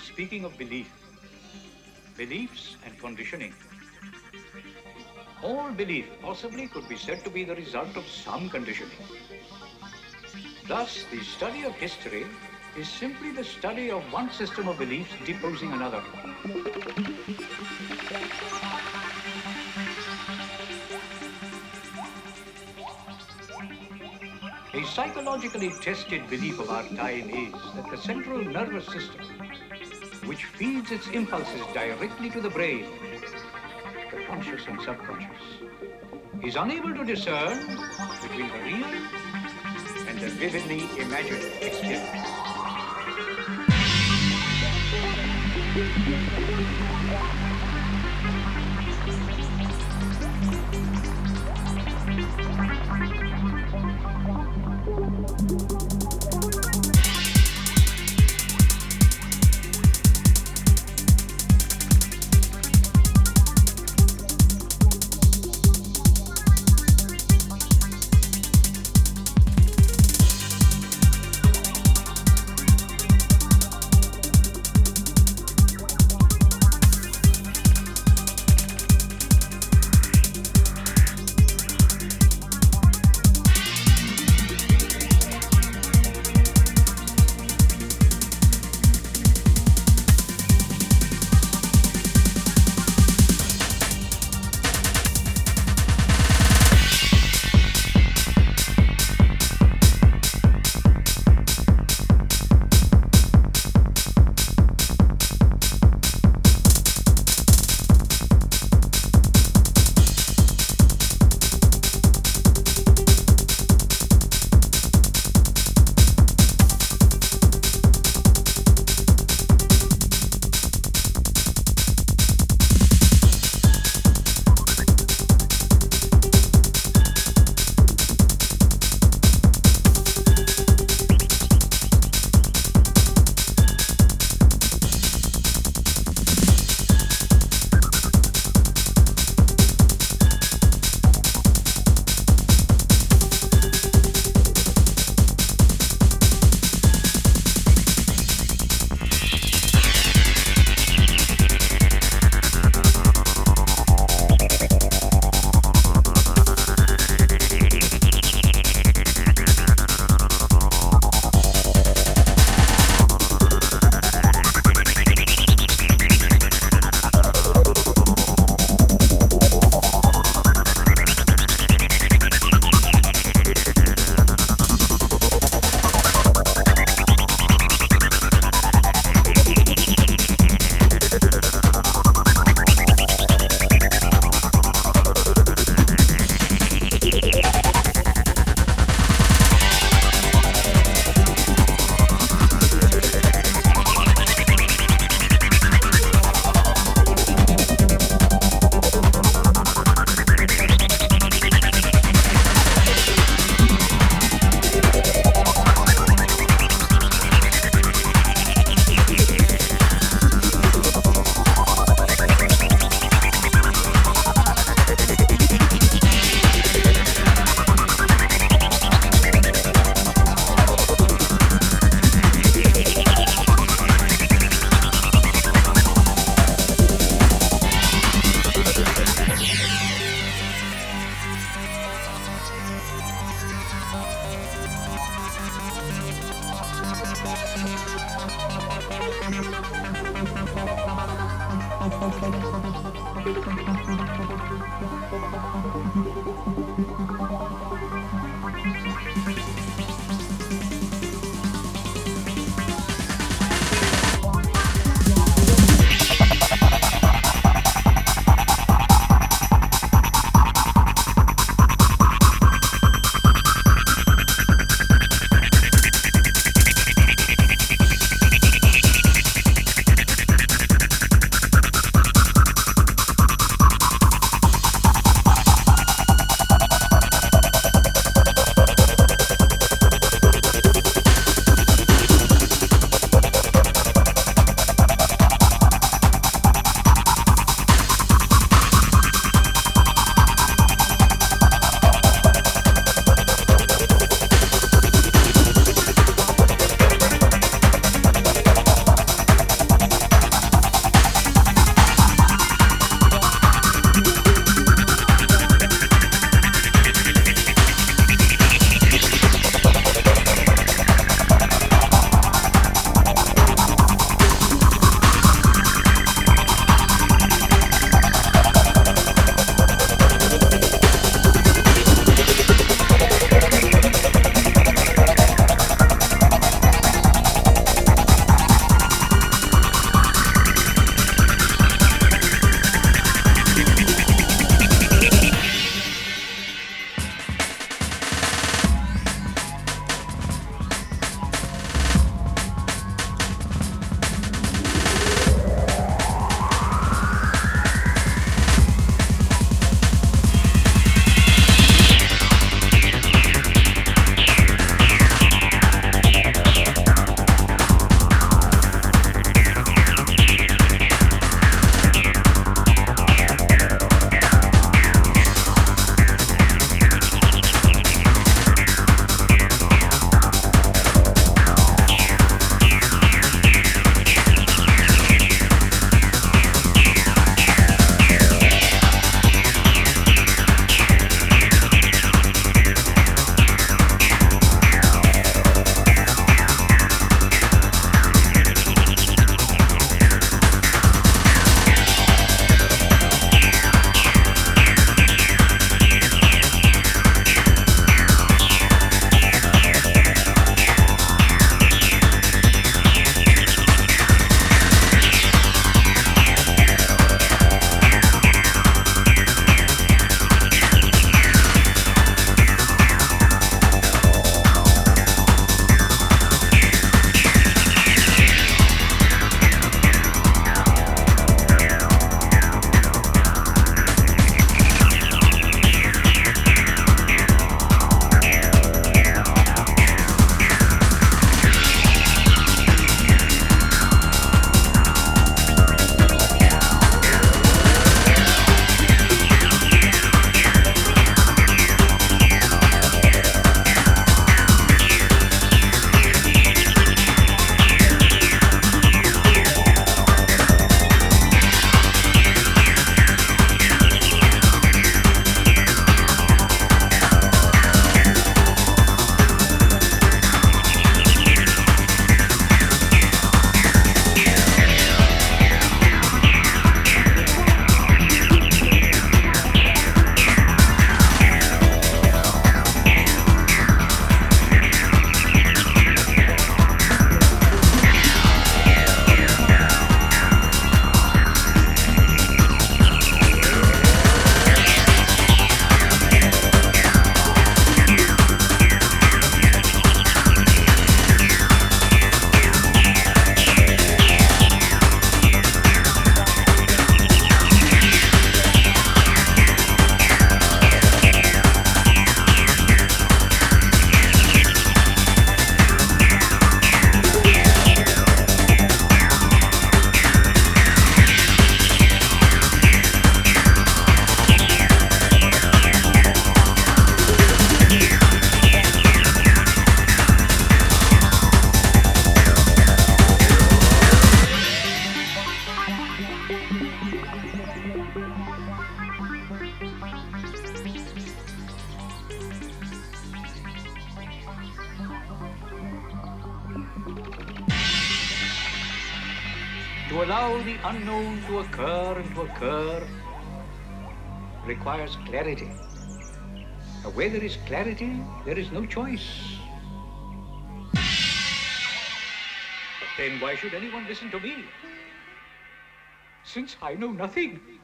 speaking of beliefs and conditioning. All belief possibly could be said to be the result of some conditioning. Thus, the study of history is simply the study of one system of beliefs deposing another. A psychologically tested belief of our time is that the central nervous system, which feeds its impulses directly to the brain, the conscious and subconscious, is unable to discern between the real and the vividly imagined experience. To allow the unknown to occur and to occur requires clarity. Now, where there is clarity, there is no choice. Then why should anyone listen to me? Since I know nothing.